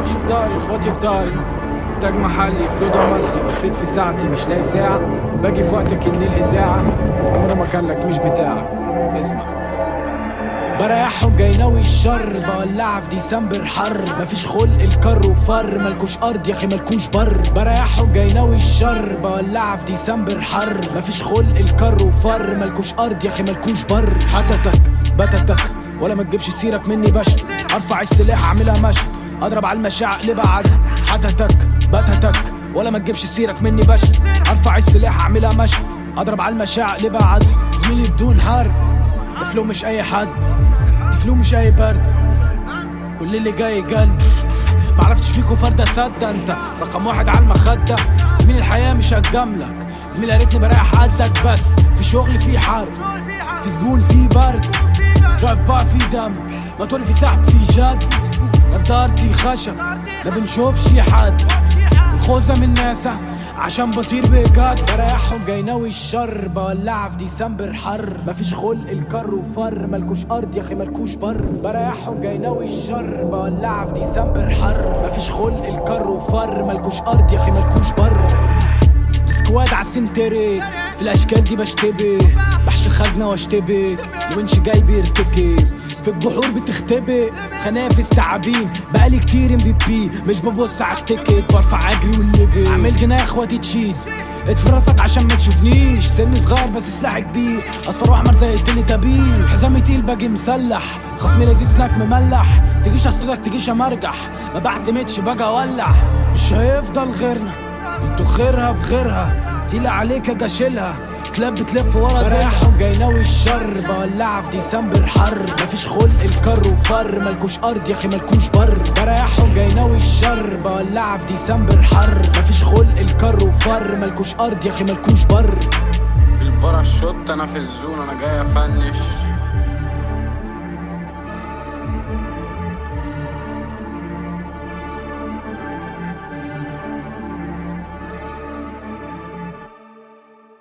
معرفش في داري، اخواتي في داري، تاج محلي فلوده مصري. بصيت في ساعتي مش لاقي ساعة، باجي في وقتك ان الاذاعة عمره ما كان لك مش بتاعك. اسمع، بريحهم جاي ناوي الشر، بولعها في ديسمبر حر، مفيش خلق الكر وفر، ملكوش ارض يا اخي ملكوش بر. بريحهم جاي ناوي الشر، بولعها في ديسمبر حر، مفيش خلق الكر وفر، ملكوش ارض يا اخي ملكوش بر. حتتك بتتك ولا ما تجيبش سيرك مني بشر، ارفع السلاح اعملها مشهد، اضرب على المشاعق اقلبها عزا. حتتك بتتك ولا ما تجيبش سيرك مني بشر، ارفع السلاح اعملها مشهد، اضرب على المشاعق اقلبها عزا. زميلي بدون حرب، فلو مش اي حد، فلو مش اي برد، كل اللي جاي جلد. معرفتش فيكو فردة سادة، انت رقم واحد على المخدة. زميل الحياة مش هتجاملك، زميل يا ريتني بريح قدك، بس في شغل في حرب، في زبون في برز، درايف باي في دم، موتوري في سحب في جد، نضارتي خشب لا بنشوفش حد، الخوذة من ناسا عشان بطير بجد. بريحهم جاي ناوي الشر، بولعها في ديسمبر حر، مفيش خلق الكر وفر، ملكوش ارض يا اخي ملكوش بر. بريحهم جاي ناوي الشر، بولعها في ديسمبر حر، مفيش خلق الكر وفر، ملكوش ارض يا اخي ملكوش بر. السكواد عالسنتريك في الاشكال دي بشتبك، بحش الخزنة واشتبك، الونش جاي بيرتكب، في الجحور بتختبئ، خنافس تعابين، بقالي كتير MVP، مش ببص على التيكت، برفع اجري والليفل، اعمل جناح اخواتي تشيل، اطفي راسك عشان ما تشوفنيش، سن صغير بس سلاحي كبير، اصفر واحمر زي التليتابيز، حزامي تقيل باجي مسلح، خصمي لذيذ سناك مملح، تجيش اصطدك تجيش امرجح، ما بعتمدش باجي اولع، مش هيفضل غيرنا، انتو خيرها في غيرها، تقيلة عليك اجي اشيلها، كلاب بتلف ورا. بريحهم جاي ناوي الشر، بولعها في ديسمبر حر، مفيش خلق الكر وفر، ملكوش ارض يا اخي ملكوش بر. بريحهم جاي ناوي الشر، بولعها في ديسمبر حر، مفيش خلق الكر وفر، ملكوش ارض يا اخي ملكوش بر. البارا الشوت انا في الزون، انا جاي افنش